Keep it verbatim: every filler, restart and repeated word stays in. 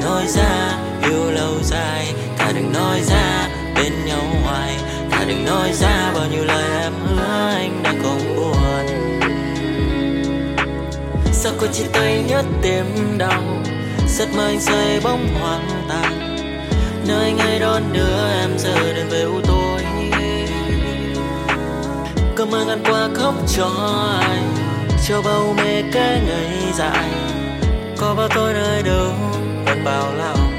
nói ra yêu lâu dài, thà đừng nói ra bên nhau hoài, thà đừng nói ra bao nhiêu lời em hứa anh đang không buồn. Sao cô chia tay nhớ tim đau, giấc mơ anh rơi bóng hoang tàn, nơi ngày đón đưa em giờ đến về u tối. Cơn mưa ngàn qua khóc cho anh, cho bao mê cái ngày dài, có bao tôi nơi đâu vẫn bao lòng.